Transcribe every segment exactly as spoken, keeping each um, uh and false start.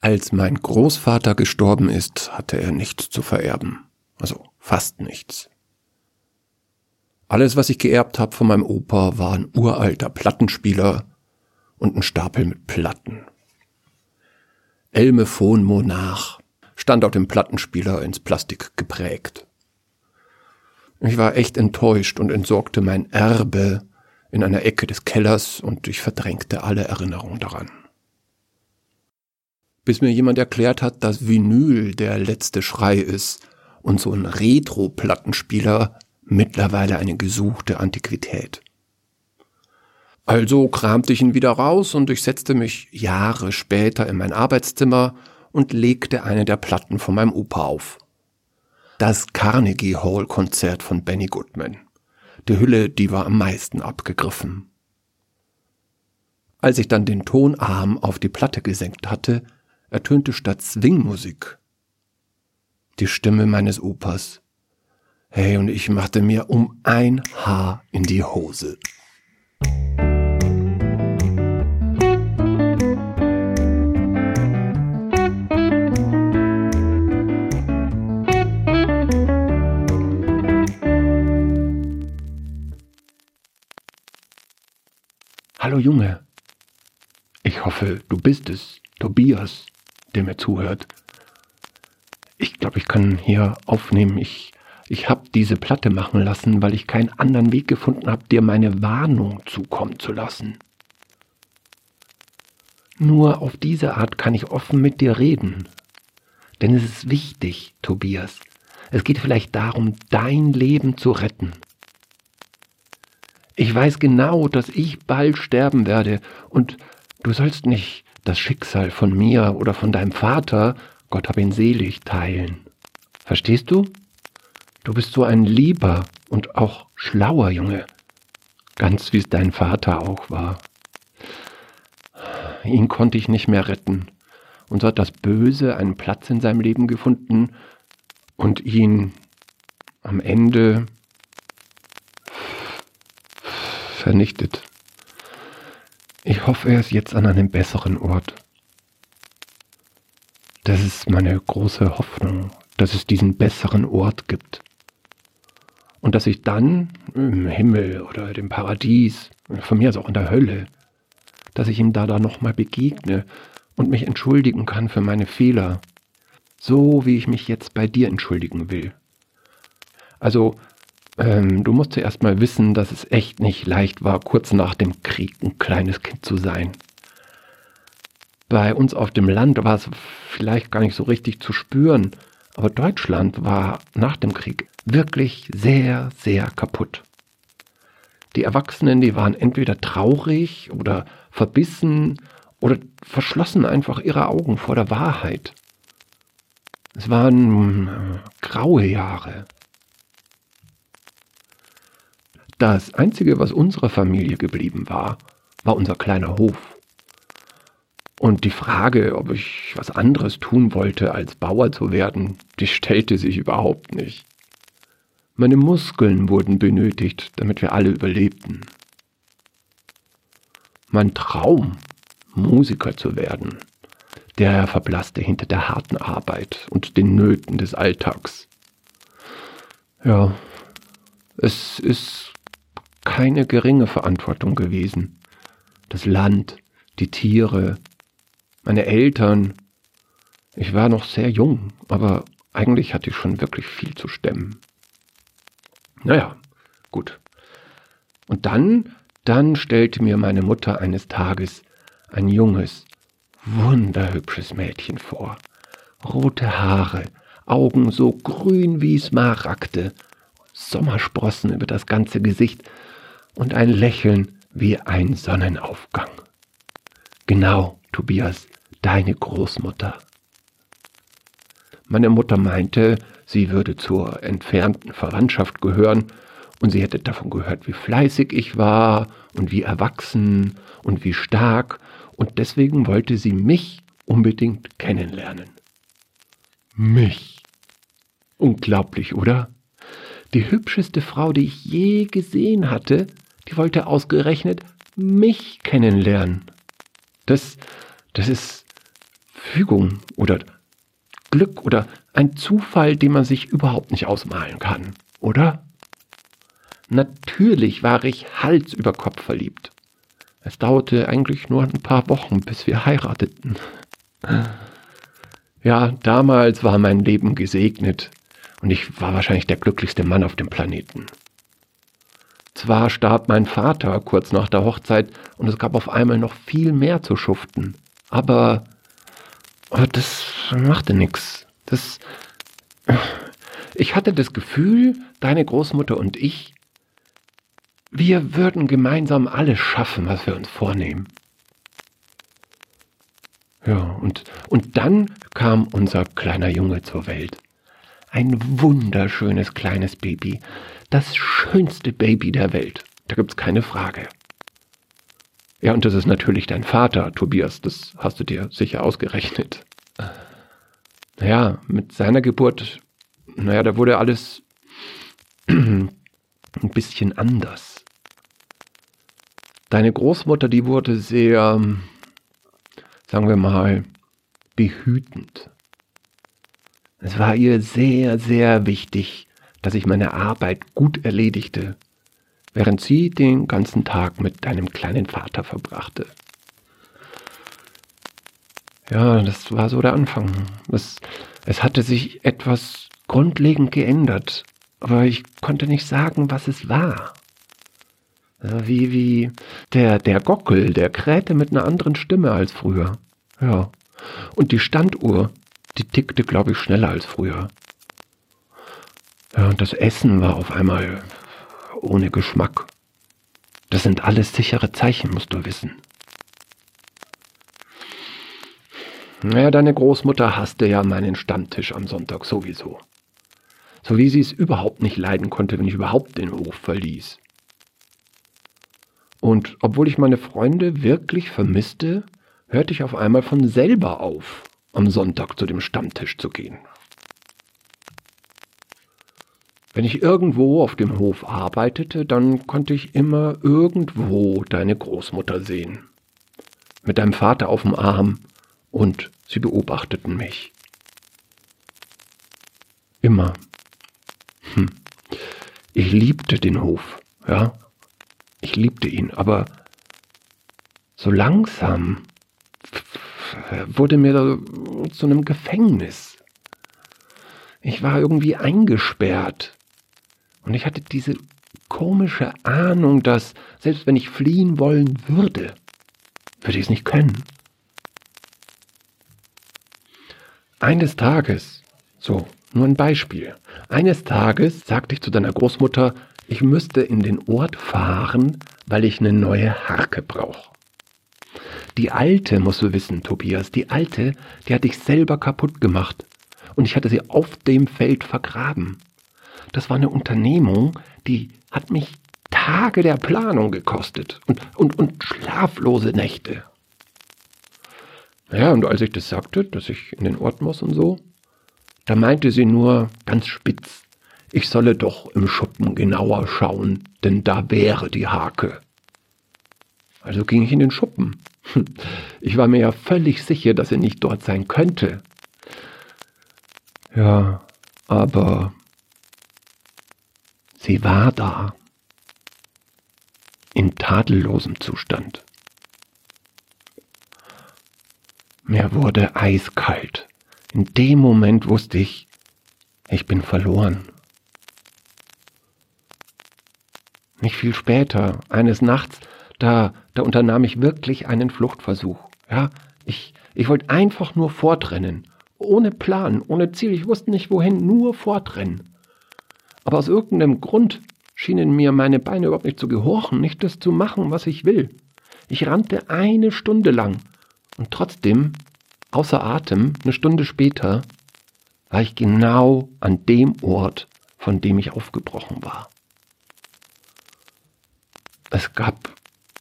Als mein Großvater gestorben ist, hatte er nichts zu vererben. Also fast nichts. Alles, was ich geerbt habe von meinem Opa, war ein uralter Plattenspieler und ein Stapel mit Platten. Elmephon Monarch stand auf dem Plattenspieler ins Plastik geprägt. Ich war echt enttäuscht und entsorgte mein Erbe in einer Ecke des Kellers und ich verdrängte alle Erinnerungen daran. Bis mir jemand erklärt hat, dass Vinyl der letzte Schrei ist und so ein Retro-Plattenspieler mittlerweile eine gesuchte Antiquität. Also kramte ich ihn wieder raus und ich setzte mich Jahre später in mein Arbeitszimmer und legte eine der Platten von meinem Opa auf. Das Carnegie Hall Konzert von Benny Goodman. Die Hülle, die war am meisten abgegriffen. Als ich dann den Tonarm auf die Platte gesenkt hatte, ertönte statt Swingmusik die Stimme meines Opas. Hey, und ich machte mir um ein Haar in die Hose. Hallo Junge, ich hoffe, du bist es, Tobias, der mir zuhört. Ich glaube, ich kann hier aufnehmen. Ich, ich habe diese Platte machen lassen, weil ich keinen anderen Weg gefunden habe, dir meine Warnung zukommen zu lassen. Nur auf diese Art kann ich offen mit dir reden. Denn es ist wichtig, Tobias. Es geht vielleicht darum, dein Leben zu retten. Ich weiß genau, dass ich bald sterben werde und du sollst nicht das Schicksal von mir oder von deinem Vater, Gott hab ihn selig, teilen. Verstehst du? Du bist so ein lieber und auch schlauer Junge. Ganz wie es dein Vater auch war. Ihn konnte ich nicht mehr retten. Und so hat das Böse einen Platz in seinem Leben gefunden und ihn am Ende vernichtet. Ich hoffe, er ist jetzt an einem besseren Ort. Das ist meine große Hoffnung, dass es diesen besseren Ort gibt. Und dass ich dann im Himmel oder dem Paradies, von mir aus auch in der Hölle, dass ich ihm da da nochmal begegne und mich entschuldigen kann für meine Fehler, so wie ich mich jetzt bei dir entschuldigen will. Also, ähm, du musst zuerst mal wissen, dass es echt nicht leicht war, kurz nach dem Krieg ein kleines Kind zu sein. Bei uns auf dem Land war es vielleicht gar nicht so richtig zu spüren, aber Deutschland war nach dem Krieg wirklich sehr, sehr kaputt. Die Erwachsenen, die waren entweder traurig oder verbissen oder verschlossen einfach ihre Augen vor der Wahrheit. Es waren äh, graue Jahre. Das Einzige, was unserer Familie geblieben war, war unser kleiner Hof. Und die Frage, ob ich was anderes tun wollte, als Bauer zu werden, die stellte sich überhaupt nicht. Meine Muskeln wurden benötigt, damit wir alle überlebten. Mein Traum, Musiker zu werden, der verblasste hinter der harten Arbeit und den Nöten des Alltags. Ja, es ist keine geringe Verantwortung gewesen. Das Land, die Tiere, meine Eltern. Ich war noch sehr jung, aber eigentlich hatte ich schon wirklich viel zu stemmen. Naja, gut. Und dann, dann stellte mir meine Mutter eines Tages ein junges, wunderhübsches Mädchen vor. Rote Haare, Augen so grün wie Smaragde, Sommersprossen über das ganze Gesicht und ein Lächeln wie ein Sonnenaufgang. Genau, Tobias, deine Großmutter. Meine Mutter meinte, sie würde zur entfernten Verwandtschaft gehören und sie hätte davon gehört, wie fleißig ich war und wie erwachsen und wie stark und deswegen wollte sie mich unbedingt kennenlernen. Mich. Unglaublich, oder? Die hübscheste Frau, die ich je gesehen hatte, die wollte ausgerechnet mich kennenlernen. Das, das ist Fügung oder Glück oder ein Zufall, den man sich überhaupt nicht ausmalen kann, oder? Natürlich war ich Hals über Kopf verliebt. Es dauerte eigentlich nur ein paar Wochen, bis wir heirateten. Ja, damals war mein Leben gesegnet und ich war wahrscheinlich der glücklichste Mann auf dem Planeten. Zwar starb mein Vater kurz nach der Hochzeit und es gab auf einmal noch viel mehr zu schuften, aber, aber das machte nichts. Das, ich hatte das Gefühl, deine Großmutter und ich, wir würden gemeinsam alles schaffen, was wir uns vornehmen. Ja, und, und dann kam unser kleiner Junge zur Welt. Ein wunderschönes kleines Baby. Das schönste Baby der Welt. Da gibt's keine Frage. Ja, und das ist natürlich dein Vater, Tobias. Das hast du dir sicher ausgerechnet. Naja, mit seiner Geburt, naja, da wurde alles ein bisschen anders. Deine Großmutter, die wurde sehr, sagen wir mal, behütend. Es war ihr sehr, sehr wichtig, dass ich meine Arbeit gut erledigte, während sie den ganzen Tag mit deinem kleinen Vater verbrachte. Ja, das war so der Anfang. Das, es hatte sich etwas grundlegend geändert, aber ich konnte nicht sagen, was es war. Wie, wie der, der Gockel, der krähte mit einer anderen Stimme als früher. Ja. Und die Standuhr, die tickte, glaube ich, schneller als früher. Ja, und das Essen war auf einmal ohne Geschmack. Das sind alles sichere Zeichen, musst du wissen. Naja, deine Großmutter hasste ja meinen Stammtisch am Sonntag sowieso. So wie sie es überhaupt nicht leiden konnte, wenn ich überhaupt den Hof verließ. Und obwohl ich meine Freunde wirklich vermisste, hörte ich auf einmal von selber auf, am Sonntag zu dem Stammtisch zu gehen. Wenn ich irgendwo auf dem Hof arbeitete, dann konnte ich immer irgendwo deine Großmutter sehen. Mit deinem Vater auf dem Arm und sie beobachteten mich. Immer. Hm. Ich liebte den Hof, ja. Ich liebte ihn, aber so langsam wurde mir da zu einem Gefängnis. Ich war irgendwie eingesperrt. Und ich hatte diese komische Ahnung, dass selbst wenn ich fliehen wollen würde, würde ich es nicht können. Eines Tages, so, nur ein Beispiel, eines Tages sagte ich zu deiner Großmutter, ich müsste in den Ort fahren, weil ich eine neue Harke brauche. Die alte, musst du wissen, Tobias, die alte, die hatte ich selber kaputt gemacht. Und ich hatte sie auf dem Feld vergraben. Das war eine Unternehmung, die hat mich Tage der Planung gekostet und, und, und schlaflose Nächte. Naja, und als ich das sagte, dass ich in den Ort muss und so, da meinte sie nur ganz spitz, ich solle doch im Schuppen genauer schauen, denn da wäre die Harke. Also ging ich in den Schuppen. Ich war mir ja völlig sicher, dass er nicht dort sein könnte. Ja, aber sie war da. In tadellosem Zustand. Mir wurde eiskalt. In dem Moment wusste ich, ich bin verloren. Nicht viel später, eines Nachts, da, da unternahm ich wirklich einen Fluchtversuch. Ja, ich, ich wollte einfach nur fortrennen. Ohne Plan, ohne Ziel. Ich wusste nicht wohin, nur fortrennen. Aber aus irgendeinem Grund schienen mir meine Beine überhaupt nicht zu gehorchen, nicht das zu machen, was ich will. Ich rannte eine Stunde lang und trotzdem, außer Atem, eine Stunde später, war ich genau an dem Ort, von dem ich aufgebrochen war. Es gab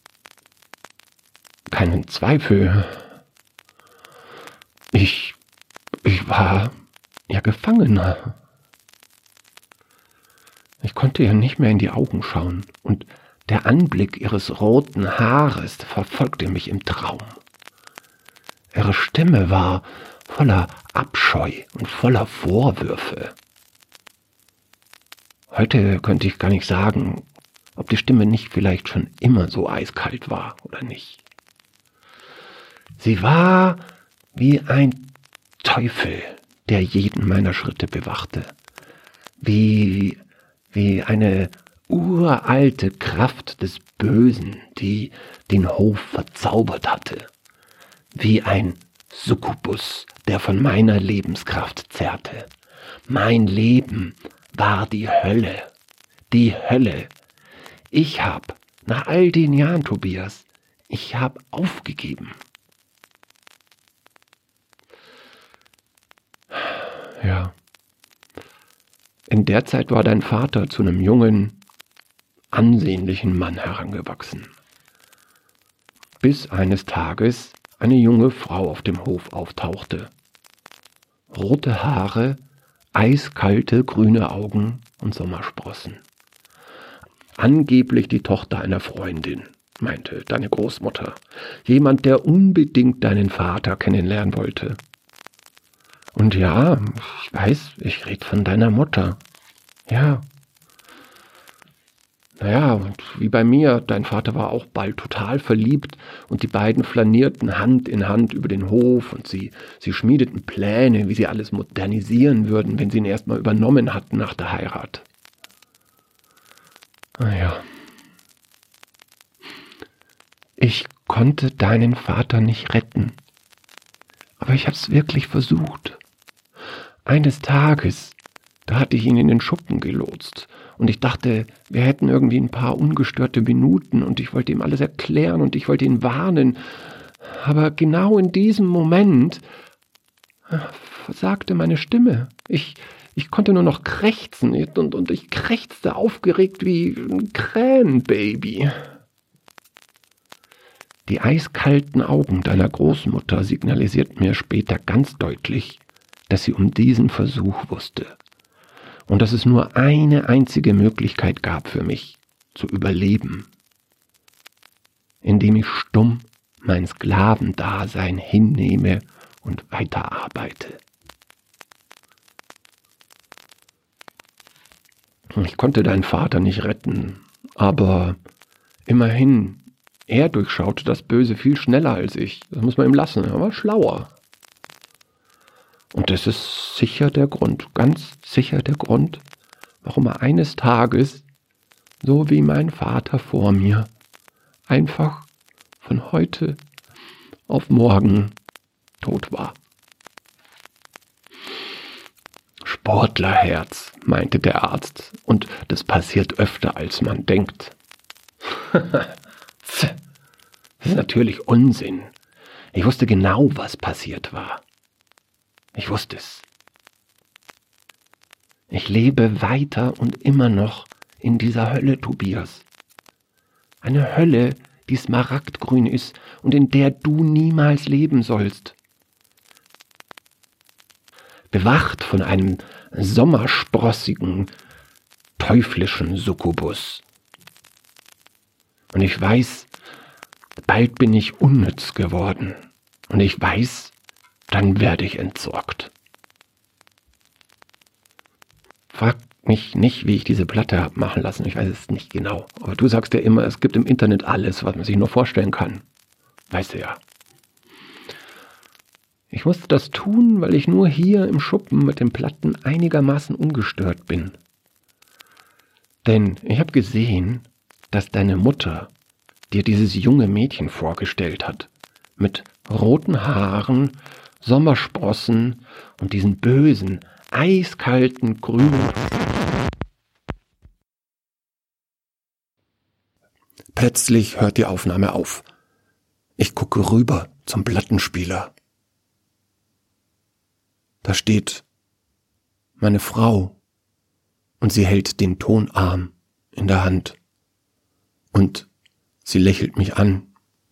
keinen Zweifel. Ich, ich war ja Gefangener. Ich konnte ihr nicht mehr in die Augen schauen und der Anblick ihres roten Haares verfolgte mich im Traum. Ihre Stimme war voller Abscheu und voller Vorwürfe. Heute könnte ich gar nicht sagen, ob die Stimme nicht vielleicht schon immer so eiskalt war oder nicht. Sie war wie ein Teufel, der jeden meiner Schritte bewachte. Wie, wie eine uralte Kraft des Bösen, die den Hof verzaubert hatte. Wie ein Succubus, der von meiner Lebenskraft zerrte. Mein Leben war die Hölle. Die Hölle. Ich hab, nach all den Jahren, Tobias, ich hab aufgegeben. Ja. In der Zeit war dein Vater zu einem jungen, ansehnlichen Mann herangewachsen. Bis eines Tages eine junge Frau auf dem Hof auftauchte. Rote Haare, eiskalte grüne Augen und Sommersprossen. Angeblich die Tochter einer Freundin, meinte deine Großmutter. Jemand, der unbedingt deinen Vater kennenlernen wollte. Und ja, ich weiß, ich rede von deiner Mutter. Ja. Naja, und wie bei mir, dein Vater war auch bald total verliebt und die beiden flanierten Hand in Hand über den Hof und sie, sie schmiedeten Pläne, wie sie alles modernisieren würden, wenn sie ihn erstmal übernommen hatten nach der Heirat. Naja. Ich konnte deinen Vater nicht retten, aber ich habe es wirklich versucht. Eines Tages, da hatte ich ihn in den Schuppen gelotst. Und ich dachte, wir hätten irgendwie ein paar ungestörte Minuten und ich wollte ihm alles erklären und ich wollte ihn warnen. Aber genau in diesem Moment versagte meine Stimme. Ich, ich konnte nur noch krächzen und, und ich krächzte aufgeregt wie ein Krähenbaby. Die eiskalten Augen deiner Großmutter signalisierten mir später ganz deutlich, dass sie um diesen Versuch wusste. Und dass es nur eine einzige Möglichkeit gab für mich, zu überleben, indem ich stumm mein Sklavendasein hinnehme und weiterarbeite. Ich konnte deinen Vater nicht retten, aber immerhin, er durchschaute das Böse viel schneller als ich. Das muss man ihm lassen, er war schlauer. Und das ist sicher der Grund, ganz sicher der Grund, warum er eines Tages, so wie mein Vater vor mir, einfach von heute auf morgen tot war. Sportlerherz, meinte der Arzt, und das passiert öfter, als man denkt. Das ist natürlich Unsinn. Ich wusste genau, was passiert war. Ich wusste es. Ich lebe weiter und immer noch in dieser Hölle, Tobias. Eine Hölle, die smaragdgrün ist und in der du niemals leben sollst. Bewacht von einem sommersprossigen, teuflischen Succubus. Und ich weiß, bald bin ich unnütz geworden. Und ich weiß, dann werde ich entsorgt. Frag mich nicht, wie ich diese Platte habe machen lassen. Ich weiß es nicht genau. Aber du sagst ja immer, es gibt im Internet alles, was man sich nur vorstellen kann. Weißt du ja. Ich musste das tun, weil ich nur hier im Schuppen mit den Platten einigermaßen ungestört bin. Denn ich habe gesehen, dass deine Mutter dir dieses junge Mädchen vorgestellt hat. Mit roten Haaren, Sommersprossen und diesen bösen, eiskalten, grünen. Plötzlich hört die Aufnahme auf. Ich gucke rüber zum Plattenspieler. Da steht meine Frau und sie hält den Tonarm in der Hand und sie lächelt mich an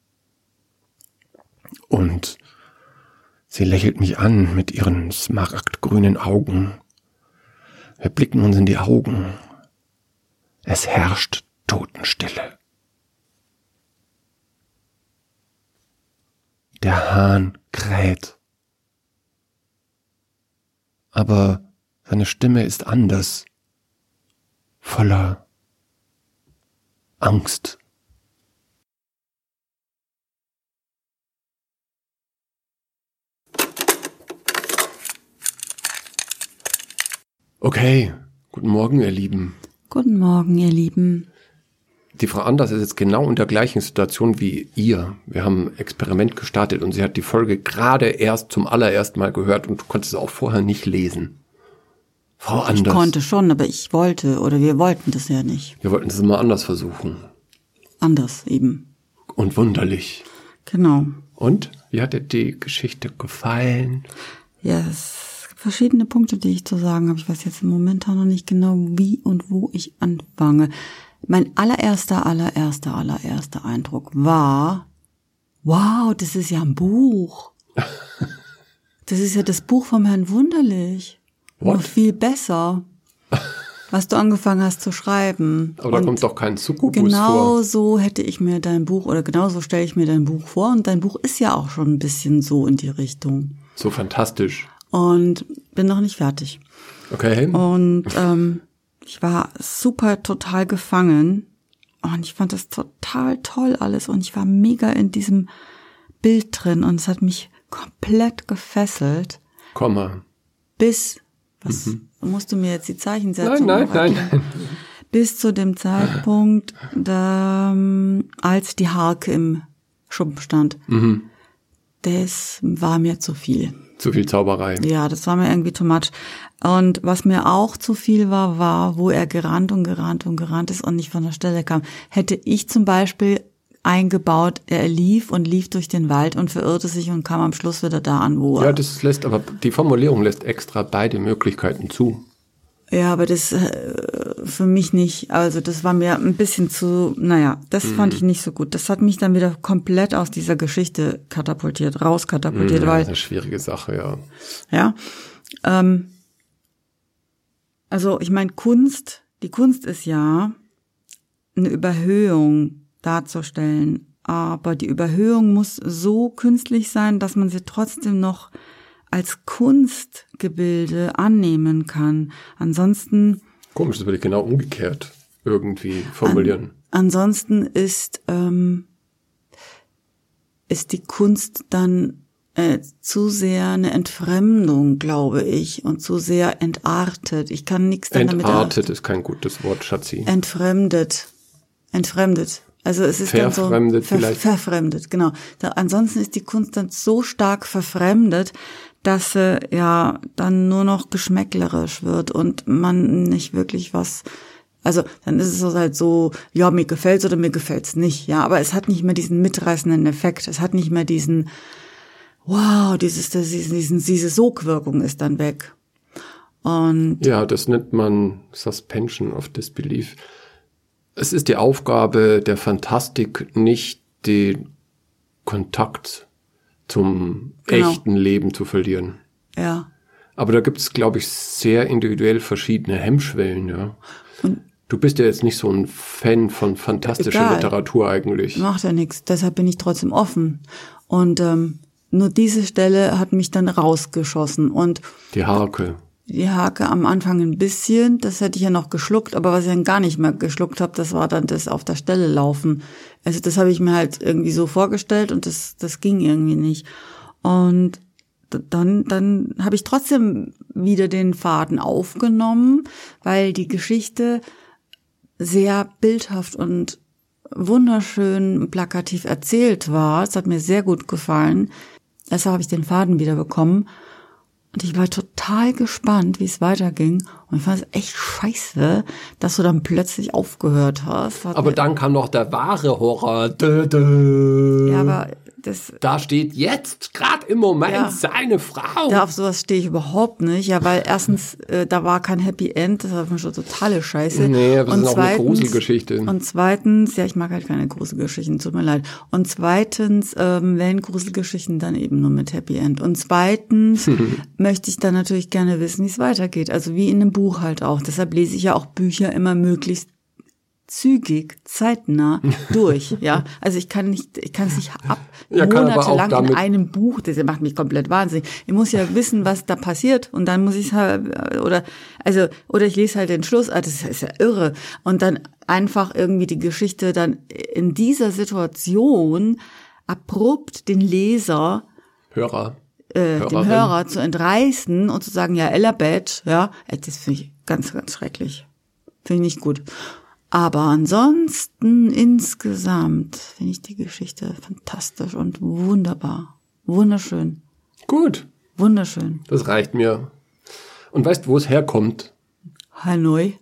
und sie lächelt mich an mit ihren smaragdgrünen Augen. Wir blicken uns in die Augen. Es herrscht Totenstille. Der Hahn kräht. Aber seine Stimme ist anders, voller Angst. Okay, guten Morgen, ihr Lieben. Guten Morgen, ihr Lieben. Die Frau Anders ist jetzt genau in der gleichen Situation wie ihr. Wir haben ein Experiment gestartet und sie hat die Folge gerade erst zum allerersten Mal gehört und du konntest es auch vorher nicht lesen. Frau Anders. Ich konnte schon, aber ich wollte, oder wir wollten das ja nicht. Wir wollten es mal anders versuchen. Anders eben. Und wunderlich. Genau. Und? Wie hat dir die Geschichte gefallen? Ja, es gibt verschiedene Punkte, die ich zu sagen habe. Ich weiß jetzt momentan noch nicht genau, wie und wo ich anfange. Mein allererster, allererster, allererster Eindruck war, wow, das ist ja ein Buch. Das ist ja das Buch vom Herrn Wunderlich. What? Nur viel besser, was du angefangen hast zu schreiben. Aber da und kommt doch kein Succubus genau vor. Genau so hätte ich mir dein Buch, oder genau so stelle ich mir dein Buch vor. Und dein Buch ist ja auch schon ein bisschen so in die Richtung. So fantastisch. Und bin noch nicht fertig. Okay. Und ähm, ich war super total gefangen. Und ich fand das total toll alles. Und ich war mega in diesem Bild drin. Und es hat mich komplett gefesselt. Komma. Bis... Was mhm. musst du mir jetzt die Zeichensetzung Nein, nein, nein, nein. Bis zu dem Zeitpunkt, da, als die Harke im Schuppen stand. Mhm. Das war mir zu viel. Zu viel Zauberei. Ja, das war mir irgendwie too much. Und was mir auch zu viel war, war, wo er gerannt und gerannt und gerannt ist und nicht von der Stelle kam. Hätte ich zum Beispiel eingebaut, er lief und lief durch den Wald und verirrte sich und kam am Schluss wieder da an, wo er... Ja, das lässt, aber die Formulierung lässt extra beide Möglichkeiten zu. Ja, aber das äh, für mich nicht, also das war mir ein bisschen zu, naja, das mhm. fand ich nicht so gut. Das hat mich dann wieder komplett aus dieser Geschichte katapultiert, rauskatapultiert, mhm, weil... Das ist eine schwierige Sache, ja. Ja, ähm, also ich meine, Kunst, die Kunst ist ja eine Überhöhung darzustellen, aber die Überhöhung muss so künstlich sein, dass man sie trotzdem noch als Kunstgebilde annehmen kann. Ansonsten... Komisch, das würde ich genau umgekehrt irgendwie formulieren. An, ansonsten ist, ähm, ist die Kunst dann äh, zu sehr eine Entfremdung, glaube ich, und zu sehr entartet. Ich kann nichts dann damit... Entartet ist kein gutes Wort, Schatzi. Entfremdet. Entfremdet. Also es ist dann so verfremdet ver- vielleicht. Verfremdet, genau. Da, ansonsten ist die Kunst dann so stark verfremdet, dass sie ja dann nur noch geschmäcklerisch wird und man nicht wirklich was, also dann ist es halt so, ja, mir gefällt's oder mir gefällt's nicht, ja, aber es hat nicht mehr diesen mitreißenden Effekt, es hat nicht mehr diesen, wow, dieses, das, diesen, diese Sogwirkung ist dann weg. Und ja, das nennt man Suspension of Disbelief. Es ist die Aufgabe der Fantastik, nicht den Kontakt zum Genau. echten Leben zu verlieren. ja. Aber da gibt es, glaube ich, sehr individuell verschiedene Hemmschwellen, ja. Und du bist ja jetzt nicht so ein Fan von fantastischer Egal. Literatur eigentlich. Macht ja nichts, deshalb bin ich trotzdem offen. Und ähm, nur diese Stelle hat mich dann rausgeschossen. Und Die Harke. die Harke am Anfang ein bisschen, das hätte ich ja noch geschluckt, aber was ich dann gar nicht mehr geschluckt habe, das war dann das auf der Stelle laufen. Also das habe ich mir halt irgendwie so vorgestellt und das das ging irgendwie nicht. Und dann dann habe ich trotzdem wieder den Faden aufgenommen, weil die Geschichte sehr bildhaft und wunderschön plakativ erzählt war. Es hat mir sehr gut gefallen. Deshalb habe ich den Faden wieder bekommen. Und ich war total gespannt, wie es weiterging. Und ich fand es echt scheiße, dass du dann plötzlich aufgehört hast. Hat Aber mir, dann kam noch der wahre Horror. Dö, dö. ja, aber das, Da steht jetzt, gerade im Moment, Ja. seine Frau. da auf sowas stehe ich überhaupt nicht. Ja, weil erstens, äh, da war kein Happy End. Das war schon totale Scheiße. Nee, aber das und ist auch eine Gruselgeschichte. Und zweitens, ja, ich mag halt keine Gruselgeschichten, tut mir leid. Und zweitens, ähm, wenn Gruselgeschichten, dann eben nur mit Happy End. Und zweitens möchte ich dann natürlich gerne wissen, wie es weitergeht. Also wie in einem Buch halt auch. Deshalb lese ich ja auch Bücher immer möglichst zügig, zeitnah durch, ja. Also ich kann nicht, ich kann es nicht ab, Ja, kann aber auch monatelang in damit- einem Buch, das macht mich komplett wahnsinnig. Ich muss ja wissen, was da passiert und dann muss ich es halt, oder, also, oder ich lese halt den Schluss, ah, das ist ja irre. Und dann einfach irgendwie die Geschichte dann in dieser Situation abrupt den Leser, Hörer. äh, dem Hörerin. Hörer zu entreißen und zu sagen, ja, Ella Badge, ja, äh, das finde ich ganz, ganz schrecklich. Finde ich nicht gut. Aber ansonsten insgesamt finde ich die Geschichte fantastisch und wunderbar. Wunderschön. Gut, Wunderschön. das reicht mir. Und weißt, wo es herkommt? Hanoi.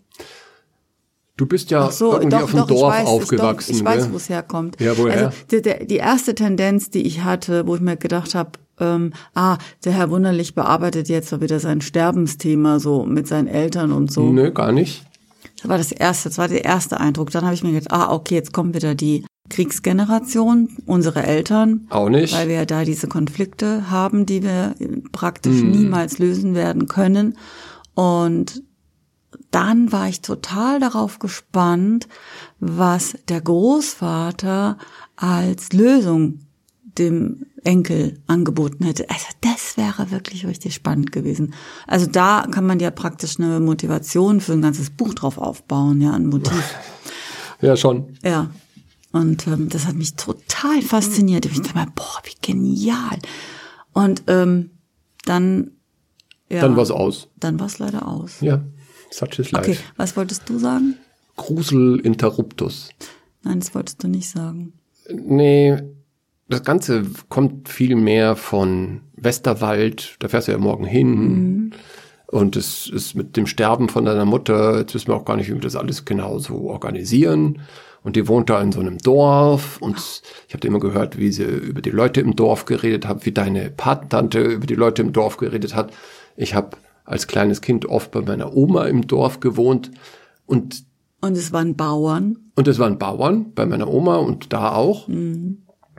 Du bist ja Ach so, irgendwie doch, auf dem doch, Dorf ich weiß, aufgewachsen. Ich, doch, ich weiß, gell? wo es herkommt. Ja, woher? Also die, die, die erste Tendenz, die ich hatte, wo ich mir gedacht habe, ähm, ah, der Herr Wunderlich bearbeitet jetzt so wieder sein Sterbensthema so mit seinen Eltern und so. Nö, gar nicht. Das war das erste, das war der erste Eindruck. Dann habe ich mir gedacht, ah, okay, jetzt kommt wieder die Kriegsgeneration, unsere Eltern. Auch nicht. Weil wir ja da diese Konflikte haben, die wir praktisch Mhm. niemals lösen werden können. Und dann war ich total darauf gespannt, was der Großvater als Lösung dem Enkel angeboten hätte. Also das wäre wirklich richtig spannend gewesen. Also da kann man ja praktisch eine Motivation für ein ganzes Buch drauf aufbauen, ja, ein Motiv. Ja, schon. Ja. Und ähm, das hat mich total fasziniert. Ich dachte mir, boah, wie genial. Und ähm, dann, ja, Dann war's aus. dann war's leider aus. Ja, such is life. Okay, was wolltest du sagen? Grusel interruptus. Nein, das wolltest du nicht sagen. Nee, das Ganze kommt viel mehr von Westerwald. Da fährst du ja morgen hin. Mhm. Und es ist mit dem Sterben von deiner Mutter, jetzt wissen wir auch gar nicht, wie wir das alles genau so organisieren. Und die wohnt da in so einem Dorf. Und ich habe immer gehört, wie sie über die Leute im Dorf geredet hat, wie deine Patentante über die Leute im Dorf geredet hat. Ich habe als kleines Kind oft bei meiner Oma im Dorf gewohnt. Und Und es waren Bauern. Und es waren Bauern bei meiner Oma und da auch. Mhm.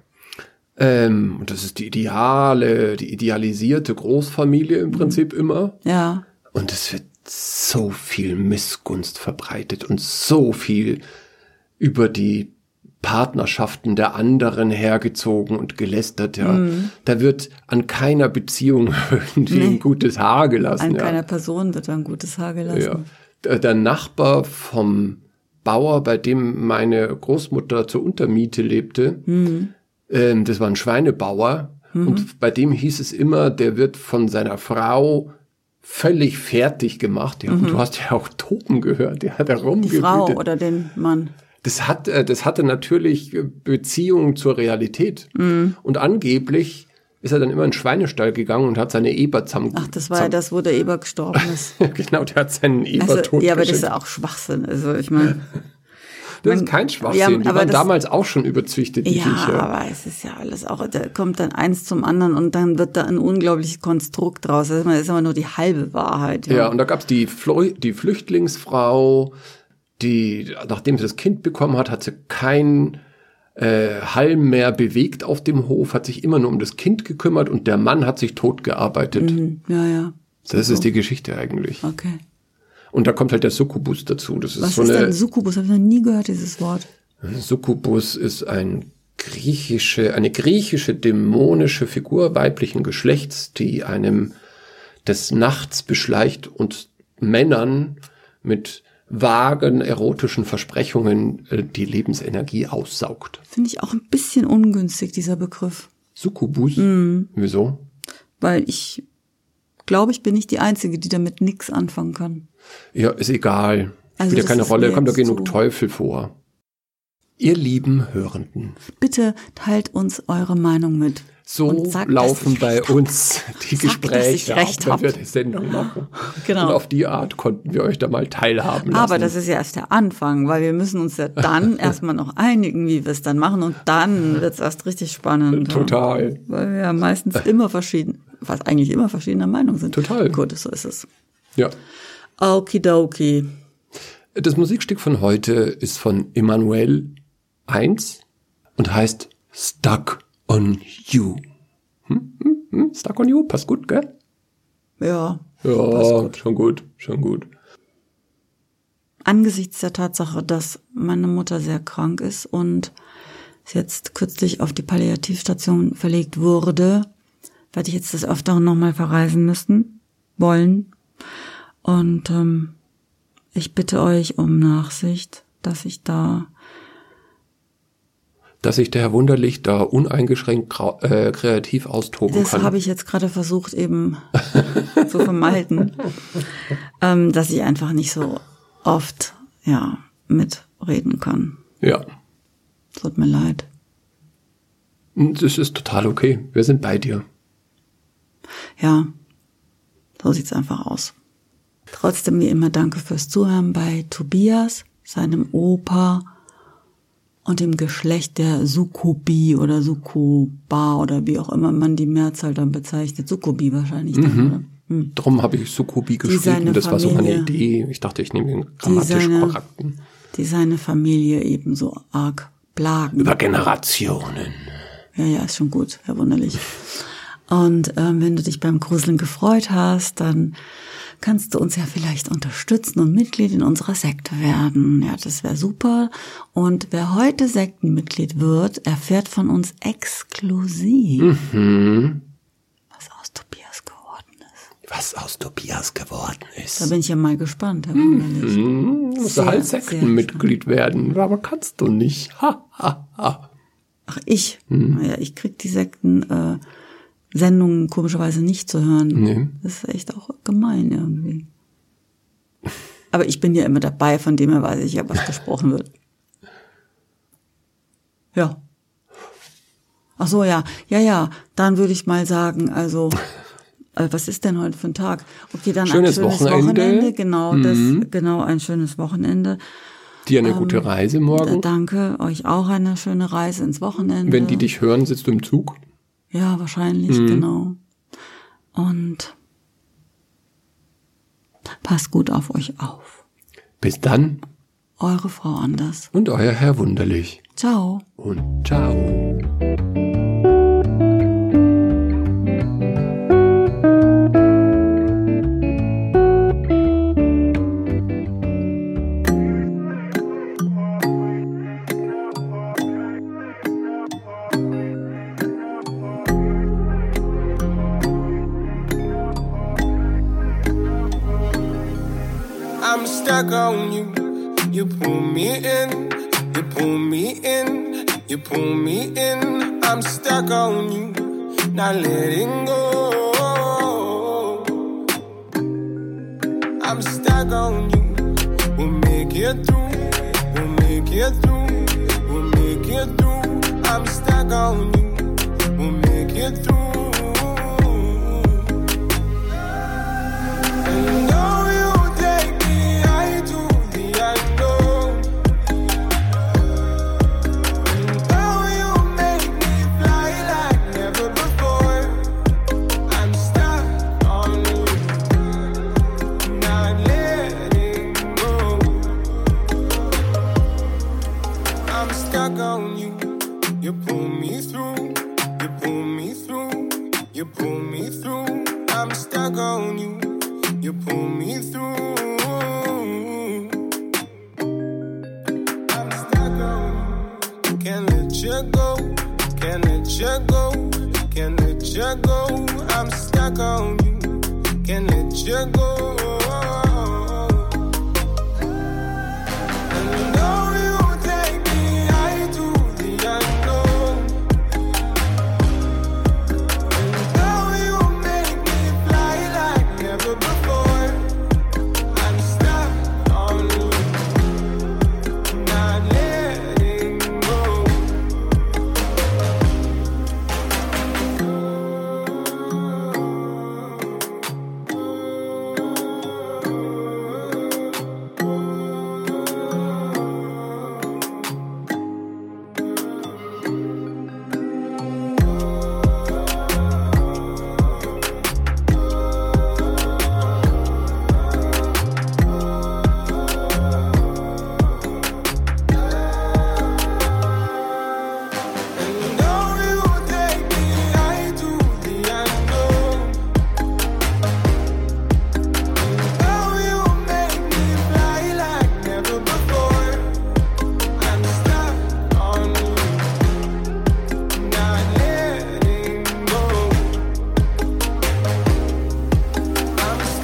Ähm, und das ist die ideale, die idealisierte Großfamilie im Prinzip immer. Ja. Und es wird so viel Missgunst verbreitet und so viel über die Partnerschaften der anderen hergezogen und gelästert. Ja, Mhm. da wird an keiner Beziehung irgendwie Nee. ein gutes Haar gelassen. An ja. keiner Person wird ein gutes Haar Ja. gelassen. Der, der Nachbar vom Bauer, bei dem meine Großmutter zur Untermiete lebte, Mhm. ähm, das war ein Schweinebauer. Mhm. Und bei dem hieß es immer, der wird von seiner Frau völlig fertig gemacht. Ja, und du hast ja auch Toben gehört. Der hat Die herumgewütet. Frau oder den Mann. Das hat, äh, das hatte natürlich äh, Beziehung zur Realität. Mhm. Und angeblich ist er dann immer in den Schweinestall gegangen und hat seine Eber zusammen. Ach, das war ja das, wo der Eber gestorben ist. Genau, der hat seinen Eber Also, tot ja, aber das ist geschickt. ja auch Schwachsinn. Also ich meine, Das ist kein Schwachsinn. Ja, die aber waren das- damals auch schon überzüchtet, die ja, Viecher. aber es ist ja alles auch, da kommt dann eins zum anderen und dann wird da ein unglaubliches Konstrukt draus. Das ist aber nur die halbe Wahrheit. Ja, und da gab's die, Flo- die Flüchtlingsfrau, die, nachdem sie das Kind bekommen hat, hat sie kein äh, Halm mehr bewegt auf dem Hof, hat sich immer nur um das Kind gekümmert und der Mann hat sich tot gearbeitet. Mhm, ja, ja. Das so. ist die Geschichte eigentlich. Okay. Und da kommt halt der Succubus dazu. Das ist Was so ist eine denn Succubus? Habe ich noch nie gehört, dieses Wort. Succubus ist ein griechische, eine griechische dämonische Figur weiblichen Geschlechts, die einem des Nachts beschleicht und Männern mit vagen erotischen Versprechungen äh, die Lebensenergie aussaugt. Finde ich auch ein bisschen ungünstig, dieser Begriff. Succubus? Mhm. Wieso? Weil ich glaube, ich bin nicht die Einzige, die damit nichts anfangen kann. Ja, ist egal. Also Spielt ja das keine ist Rolle, mir kommt doch jetzt genug zu- Teufel vor. Ihr lieben Hörenden, Bitte teilt uns eure Meinung mit. so Und sagt, laufen dass ich bei recht hab. uns die Sagt, dass Gespräche ich recht ab, wenn wir hab. die Sendung machen. Genau. Und auf die Art konnten wir euch da mal teilhaben lassen. Aber das ist ja erst der Anfang, weil wir müssen uns ja dann erstmal noch einigen, wie wir es dann machen und dann wird es erst richtig spannend. Total. Weil wir ja meistens immer verschieden, was eigentlich immer verschiedener Meinung sind. Total. Gut, so ist es. Ja. Okidoki. Das Musikstück von heute ist von Emmanuel eins und heißt Stuck on You. Hm? Hm? Hm? Stuck on You, passt gut, gell? Ja. Ja, passt gut. schon gut, schon gut. angesichts der Tatsache, dass meine Mutter sehr krank ist und sie jetzt kürzlich auf die Palliativstation verlegt wurde, werde ich jetzt des Öfteren nochmal verreisen müssen, wollen. Und ähm, ich bitte euch um Nachsicht, dass ich da... Dass sich der Herr Wunderlich da uneingeschränkt gra- äh, kreativ austoben das kann. Das habe ich jetzt gerade versucht eben zu vermeiden, ähm, dass ich einfach nicht so oft ja mitreden kann. Ja. Tut mir leid. Das ist total okay. Wir sind bei dir. Ja, so sieht's einfach aus. Trotzdem wie immer danke fürs Zuhören bei Tobias, seinem Opa und dem Geschlecht der Sukubi oder Sukuba oder wie auch immer man die Mehrzahl dann bezeichnet. Sukubi wahrscheinlich dann, Mhm. oder? Hm. Drum habe ich Sukubi geschrieben. Das war so meine Idee. Ich dachte, ich nehme den grammatisch seine, korrekten. Die seine Familie ebenso arg plagen. Über Generationen. Ja, ja, ist schon gut, Herr Wunderlich. Und ähm, wenn du dich beim Gruseln gefreut hast, dann kannst du uns ja vielleicht unterstützen und Mitglied in unserer Sekte werden. Ja, das wäre super. Und wer heute Sektenmitglied wird, erfährt von uns exklusiv, Mhm. was aus Tobias geworden ist. Was aus Tobias geworden ist. Da bin ich ja mal gespannt, Herr Wunderlich. Mhm. Musst du Sehr, halt sehr Sektenmitglied werden. Aber kannst du nicht. Ha, ha, ha. Ach, ich? Mhm. Naja, ich krieg die Sekten... Äh, Sendungen komischerweise nicht zu hören. Nee. Das ist echt auch gemein irgendwie. Aber ich bin ja immer dabei, von dem her weiß ich ja, was gesprochen wird. Ja. Ach so, ja. Ja, ja. Dann würde ich mal sagen, also, äh, was ist denn heute für ein Tag? Okay, dann schönes ein schönes Wochenende. Wochenende. Genau, mhm. das, genau, ein schönes Wochenende. Dir eine ähm, gute Reise morgen. Danke. Euch auch eine schöne Reise ins Wochenende. Wenn die dich hören, sitzt du im Zug. Ja, wahrscheinlich, mhm. genau. Und passt gut auf euch auf. Bis dann. Eure Frau Anders. Und euer Herr Wunderlich. Ciao. Und ciao. I'm stuck on you. You pull me in, you pull me in, you pull me in. I'm stuck on you, not letting go. I'm stuck on you. We'll make it through, we'll make it through, we'll make it through. I'm stuck on you, we'll make it through. And though you take me high to the unknown, and though you make me fly like never before, I'm stuck on you, not letting go. I'm stuck on you. You pull me through, you pull me through, you pull me through. I'm stuck on you. You pull me through. I'm stuck on you. Can't let you go. Can't let you go. Can't let you go. I'm stuck on you. Can't let you go. And though you take me high to the unknown, and though you make me fly like never before, I'm stuck on you, not letting go.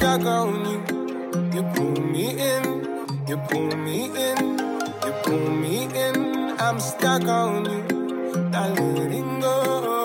stuck on you. You pull me in, you pull me in, you pull me in. I'm stuck on you, not letting go.